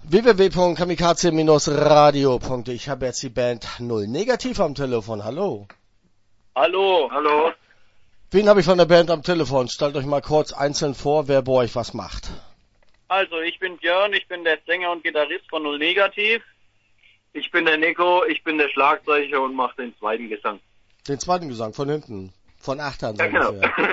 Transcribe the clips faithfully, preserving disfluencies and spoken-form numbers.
w w w punkt kamikaze radio punkt de. Ich habe jetzt die Band Null Negativ am Telefon. Hallo. Hallo. Hallo. Wen habe ich von der Band am Telefon? Stellt euch mal kurz einzeln vor, wer bei euch was macht. Also, ich bin Björn, ich bin der Sänger und Gitarrist von Null Negativ. Ich bin der Nico, ich bin der Schlagzeuger und mache den zweiten Gesang. Den zweiten Gesang, von hinten. Von Achtern. So ja, genau.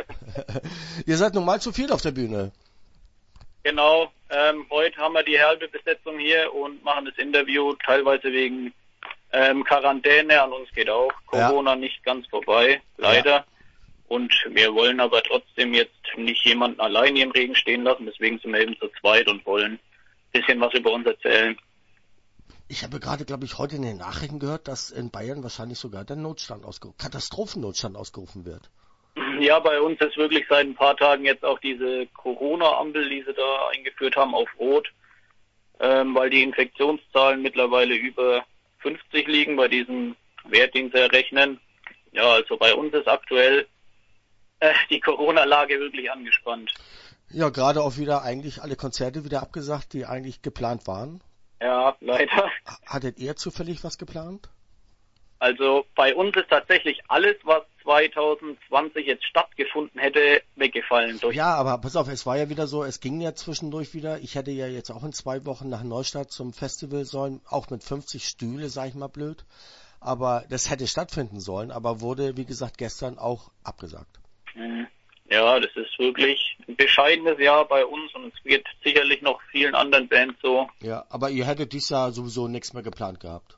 Ihr seid nun mal zu viel auf der Bühne. Genau, ähm, heute haben wir die halbe Besetzung hier und machen das Interview, teilweise wegen ähm, Quarantäne. An uns geht auch Corona ja. nicht ganz vorbei, leider. Ja. Und wir wollen aber trotzdem jetzt nicht jemanden allein hier im Regen stehen lassen. Deswegen sind wir eben zu zweit und wollen ein bisschen was über uns erzählen. Ich habe gerade, glaube ich, heute in den Nachrichten gehört, dass in Bayern wahrscheinlich sogar der Notstand ausgerufen, Katastrophennotstand ausgerufen wird. Ja, bei uns ist wirklich seit ein paar Tagen jetzt auch diese Corona-Ampel, die sie da eingeführt haben, auf Rot, ähm, weil die Infektionszahlen mittlerweile über fünfzig liegen bei diesem Wert, den sie errechnen. Ja, also bei uns ist aktuell äh, die Corona-Lage wirklich angespannt. Ja, gerade auch wieder eigentlich alle Konzerte wieder abgesagt, die eigentlich geplant waren. Ja, leider. Hattet ihr zufällig was geplant? Also bei uns ist tatsächlich alles, was zwanzig zwanzig jetzt stattgefunden hätte, weggefallen. Durch ja, aber pass auf, es war ja wieder so, es ging ja zwischendurch wieder. Ich hätte ja jetzt auch in zwei Wochen nach Neustadt zum Festival sollen, auch mit fünfzig Stühle, sag ich mal blöd. Aber das hätte stattfinden sollen, aber wurde, wie gesagt, gestern auch abgesagt. Ja, das ist wirklich ein bescheidenes Jahr bei uns und es wird sicherlich noch vielen anderen Bands so. Ja, aber ihr hättet dieses Jahr sowieso nichts mehr geplant gehabt.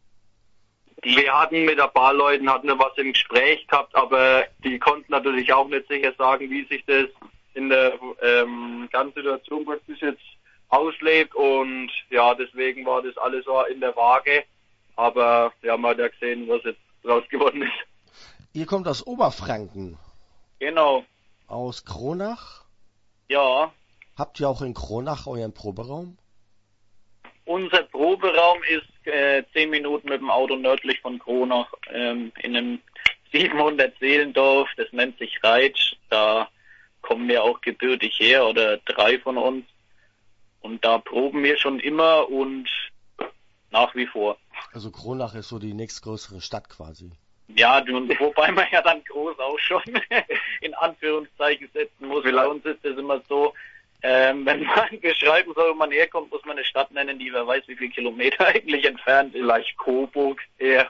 Die wir hatten mit ein paar Leuten, hatten wir was im Gespräch gehabt, aber die konnten natürlich auch nicht sicher sagen, wie sich das in der ähm, ganzen Situation bis jetzt auslebt und ja, deswegen war das alles so in der Waage, aber wir haben halt ja gesehen, was jetzt raus geworden ist. Ihr kommt aus Oberfranken. Genau. Aus Kronach? Ja. Habt ihr auch in Kronach euren Proberaum? Unser Proberaum ist äh, zehn Minuten mit dem Auto nördlich von Kronach ähm, in einem siebenhundert Seelendorf, das nennt sich Reitsch. Da kommen wir auch gebürtig her oder drei von uns. Und da proben wir schon immer und nach wie vor. Also Kronach ist so die nächstgrößere Stadt quasi. Ja, wobei man ja dann groß auch schon in Anführungszeichen setzen muss. Bei uns ist es immer so, ähm, wenn man beschreiben soll, wo man herkommt, muss man eine Stadt nennen, die wer weiß, wie viele Kilometer eigentlich entfernt ist. Vielleicht Coburg eher.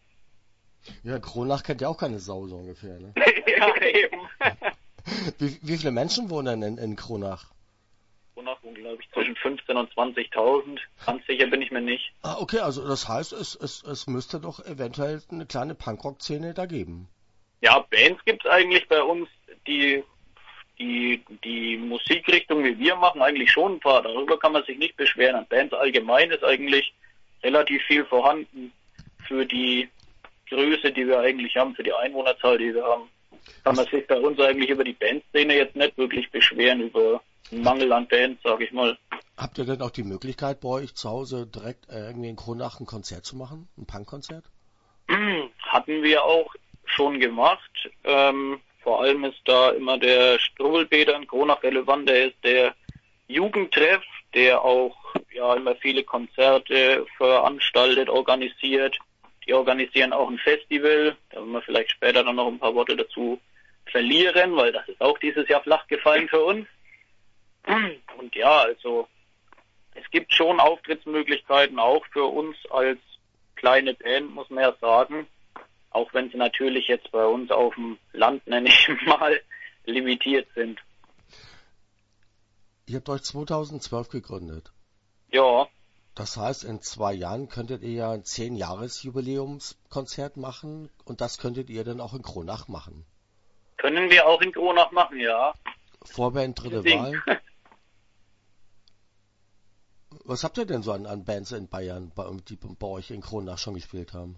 Ja, Kronach kennt ja auch keine Sau so ungefähr, ne? Ja, eben. wie, wie viele Menschen wohnen in, in Kronach? Kronach wohnen, glaube ich, zwischen fünfzehntausend und zwanzigtausend. Ganz sicher bin ich mir nicht. Ah, okay, also das heißt, es, es, es müsste doch eventuell eine kleine Punkrock-Szene da geben. Ja, Bands gibt's eigentlich bei uns, die die die Musikrichtung, wie wir machen, eigentlich schon ein paar. Darüber kann man sich nicht beschweren. An Bands allgemein ist eigentlich relativ viel vorhanden für die Größe, die wir eigentlich haben, für die Einwohnerzahl, die wir haben. Kann man sich bei uns eigentlich über die Bandszene jetzt nicht wirklich beschweren, über einen Mangel an Bands, sag ich mal. Habt ihr denn auch die Möglichkeit, bei euch zu Hause direkt äh, irgendwie in Kronach ein Konzert zu machen? Ein Punkkonzert? Hatten wir auch schon gemacht. Ähm, vor allem ist da immer der Struwwelpeter in Kronach relevant. Der ist der Jugendtreff, der auch ja immer viele Konzerte veranstaltet, organisiert. Die organisieren auch ein Festival. Da werden wir vielleicht später dann noch ein paar Worte dazu verlieren, weil das ist auch dieses Jahr flach gefallen für uns. Und ja, also es gibt schon Auftrittsmöglichkeiten auch für uns als kleine Band, muss man ja sagen. Auch wenn sie natürlich jetzt bei uns auf dem Land, nenne ich mal, limitiert sind. Ihr habt euch zweitausendzwölf gegründet. Ja. Das heißt, in zwei Jahren könntet ihr ja ein zehn-Jahres-Jubiläumskonzert machen und das könntet ihr dann auch in Kronach machen. Können wir auch in Kronach machen, ja. Vorband, dritte Wahl. Was habt ihr denn so an, an Bands in Bayern, bei, die bei euch in Kronach schon gespielt haben?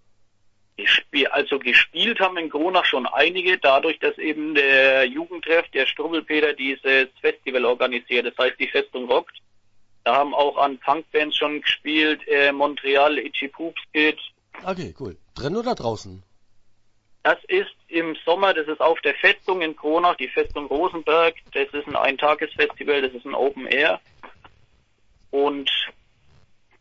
Also gespielt haben in Kronach schon einige, dadurch, dass eben der Jugendtreff, der Struwwelpeter, dieses Festival organisiert, das heißt die Festung rockt. Da haben auch an Punkbands schon gespielt, äh, Montreal, Itchy Poops Kid. Okay, cool. Drin oder draußen? Das ist im Sommer, das ist auf der Festung in Kronach, die Festung Rosenberg. Das ist ein Eintagesfestival, das ist ein Open Air. Und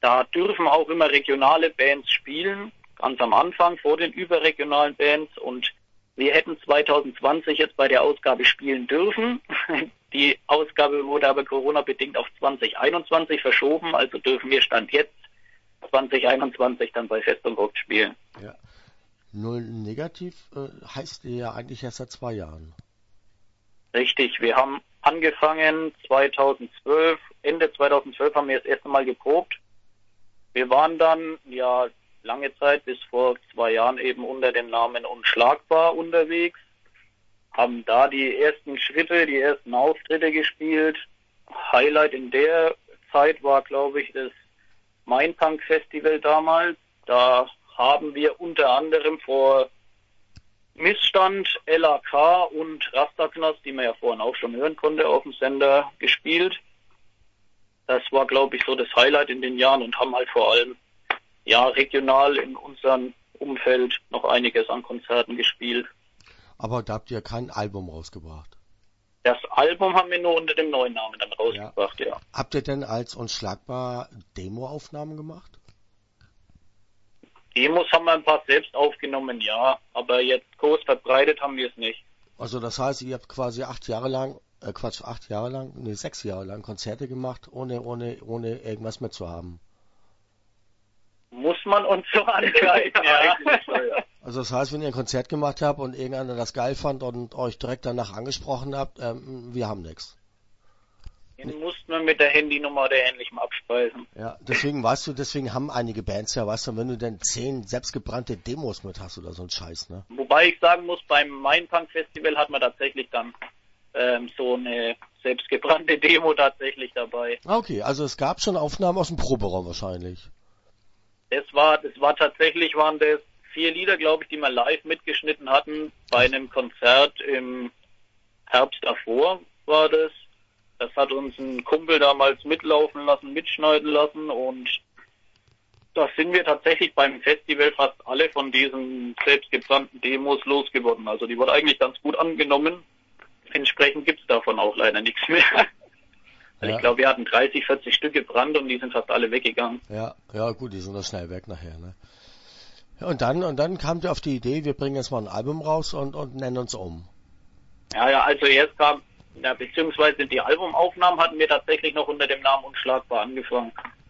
da dürfen auch immer regionale Bands spielen, ganz am Anfang vor den überregionalen Bands, und wir hätten zwanzig zwanzig jetzt bei der Ausgabe spielen dürfen. Die Ausgabe wurde aber Corona-bedingt auf zwanzig einundzwanzig verschoben, also dürfen wir Stand jetzt zwanzig einundzwanzig dann bei Fest und Vogt spielen. Ja. Null negativ äh, heißt ja eigentlich erst seit zwei Jahren. Richtig, wir haben angefangen zweitausendzwölf, Ende zweitausendzwölf haben wir das erste Mal geprobt. Wir waren dann ja lange Zeit, bis vor zwei Jahren eben unter dem Namen Unschlagbar unterwegs, haben da die ersten Schritte, die ersten Auftritte gespielt. Highlight in der Zeit war, glaube ich, das Mainpunk Festival damals. Da haben wir unter anderem vor Missstand, L A K und Rastaknast, die man ja vorhin auch schon hören konnte, auf dem Sender gespielt. Das war, glaube ich, so das Highlight in den Jahren und haben halt vor allem ja regional in unserem Umfeld noch einiges an Konzerten gespielt. Aber da habt ihr kein Album rausgebracht? Das Album haben wir nur unter dem neuen Namen dann rausgebracht, ja. ja. Habt ihr denn als Unschlagbar Demoaufnahmen gemacht? Demos haben wir ein paar selbst aufgenommen, ja, aber jetzt groß verbreitet haben wir es nicht. Also das heißt, ihr habt quasi acht Jahre lang, äh Quatsch, acht Jahre lang, nee, sechs Jahre lang Konzerte gemacht, ohne, ohne, ohne irgendwas mitzuhaben. Muss man uns so angreifen, ja. Also das heißt, wenn ihr ein Konzert gemacht habt und irgendeiner das geil fand und euch direkt danach angesprochen habt, ähm, wir haben nichts. Den mussten wir mit der Handynummer oder ähnlichem abspeisen. Ja, deswegen, weißt du, deswegen haben einige Bands ja, weißt du, wenn du denn zehn selbstgebrannte Demos mit hast oder so ein Scheiß, ne? Wobei ich sagen muss, beim Mainpunk Festival hat man tatsächlich dann ähm, so eine selbstgebrannte Demo tatsächlich dabei. Okay, also es gab schon Aufnahmen aus dem Proberaum wahrscheinlich. Das war, das war tatsächlich, waren das vier Lieder, glaube ich, die wir live mitgeschnitten hatten bei einem Konzert im Herbst davor war das. Das hat uns ein Kumpel damals mitlaufen lassen, mitschneiden lassen, und da sind wir tatsächlich beim Festival fast alle von diesen selbstgebrannten Demos losgeworden. Also die wurde eigentlich ganz gut angenommen. Entsprechend gibt's davon auch leider nichts mehr. Also Ja. ich glaube, wir hatten dreißig, vierzig Stück gebrannt und die sind fast alle weggegangen. Ja, ja gut, die sind doch schnell weg nachher, ne? Ja, und dann, und dann kamt ihr auf die Idee, wir bringen jetzt mal ein Album raus und, und nennen uns um. Ja, ja, also jetzt kam, ja, beziehungsweise die Albumaufnahmen hatten wir tatsächlich noch unter dem Namen Unschlagbar angefangen.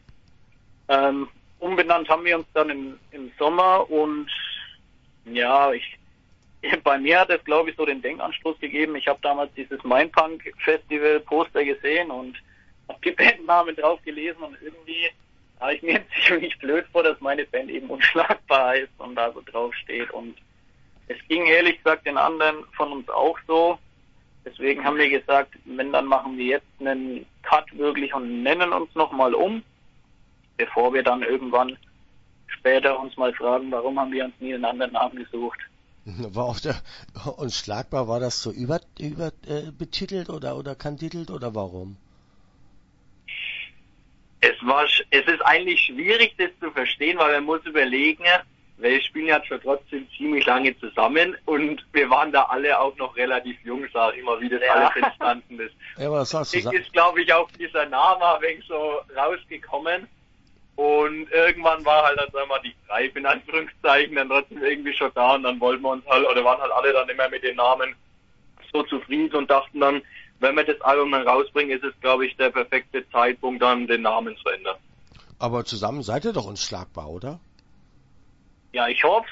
Ähm, umbenannt haben wir uns dann im, im Sommer, und ja, ich, bei mir hat es, glaube ich, so den Denkanstoß gegeben. Ich habe damals dieses Mainpunk Festival Poster gesehen und habe die Bandnamen drauf gelesen, und irgendwie habe ich mir jetzt ziemlich blöd vor, dass meine Band eben Unschlagbar heißt und da so drauf steht. Und es ging ehrlich gesagt den anderen von uns auch so. Deswegen haben wir gesagt, wenn, dann machen wir jetzt einen Cut wirklich und nennen uns nochmal um, bevor wir dann irgendwann später uns mal fragen, warum haben wir uns nie einen anderen Namen gesucht. War auch der Unschlagbar, war das so über, über äh, betitelt oder, oder kantitelt oder warum? Es war, es ist eigentlich schwierig, das zu verstehen, weil man muss überlegen, wir spielen ja schon trotzdem ziemlich lange zusammen und wir waren da alle auch noch relativ jung, sag ich mal, wie das Ja. alles entstanden ist. Ja, aber das sagst du. Deswegen ist, glaube ich, auch dieser Name ein wenig so rausgekommen, und irgendwann war halt dann, sagen wir mal, die Reife in Anführungszeichen dann trotzdem irgendwie schon da, und dann wollten wir uns halt, oder waren halt alle dann immer mit den Namen so zufrieden und dachten dann, wenn wir das Album dann rausbringen, ist es, glaube ich, der perfekte Zeitpunkt, dann den Namen zu ändern. Aber zusammen seid ihr doch unschlagbar, oder? Ja, ich hoffe.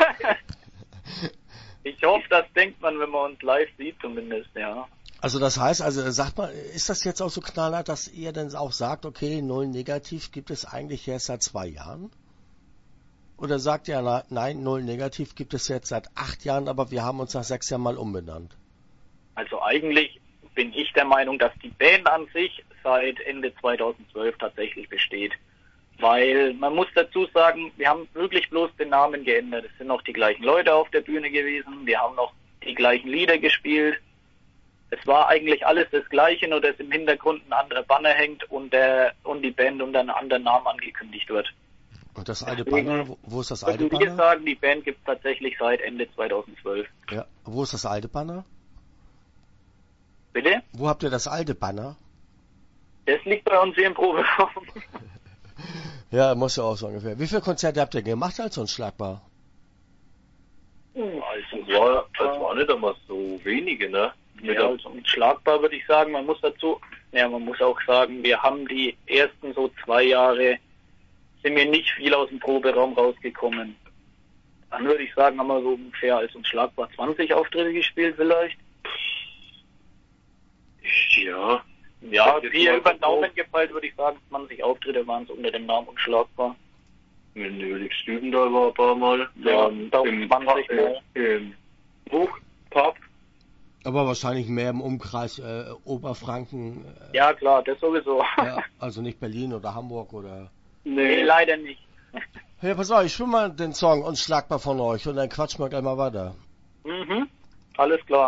Ich hoffe, das denkt man, wenn man uns live sieht zumindest, ja. Also das heißt, also sagt mal, ist das jetzt auch so knallhart, dass ihr denn auch sagt, okay, null negativ gibt es eigentlich erst seit zwei Jahren? Oder sagt ihr, na, nein, null negativ gibt es jetzt seit acht Jahren, aber wir haben uns nach sechs Jahren mal umbenannt? Also eigentlich bin ich der Meinung, dass die Band an sich seit Ende zweitausendzwölf tatsächlich besteht. Weil man muss dazu sagen, wir haben wirklich bloß den Namen geändert. Es sind noch die gleichen Leute auf der Bühne gewesen, wir haben noch die gleichen Lieder gespielt. Es war eigentlich alles das Gleiche, nur dass im Hintergrund ein anderer Banner hängt und der und die Band unter einem anderen Namen angekündigt wird. Und das alte Deswegen Banner, wo, wo ist das alte Würden wir Banner? sagen, die Band gibt es tatsächlich seit Ende zweitausendzwölf. Ja, wo ist das alte Banner? Bitte? Wo habt ihr das alte Banner? Das liegt bei uns hier im Proberaum. Ja, muss ja auch so ungefähr. Wie viele Konzerte habt ihr gemacht als Unschlagbar? Also es war, es war nicht einmal so wenige, ne? Mit Ja, also unschlagbar würde ich sagen. Man muss dazu, ja, man muss auch sagen, wir haben die ersten so zwei Jahre, sind wir nicht viel aus dem Proberaum rausgekommen. Dann würde ich sagen, haben wir so ungefähr als unschlagbar zwanzig Auftritte gespielt vielleicht. Ja. Ja, Jetzt viel mal über den so. Daumen gefeilt, würde ich sagen, zwanzig Auftritte waren es unter dem Namen unschlagbar. Mit Nölig Stübendal war ein paar Mal. Ja, Dann da im, zwanzig Pa- Mal. äh, im Buchpub. Aber wahrscheinlich mehr im Umkreis äh, Oberfranken. Äh, Ja, klar, das sowieso. ja, also nicht Berlin oder Hamburg oder... Nee, Nee, leider nicht. Hey, pass auf, ich spiel mal den Song Unschlagbar von euch und dann quatschen wir gleich mal weiter. Mhm, alles klar.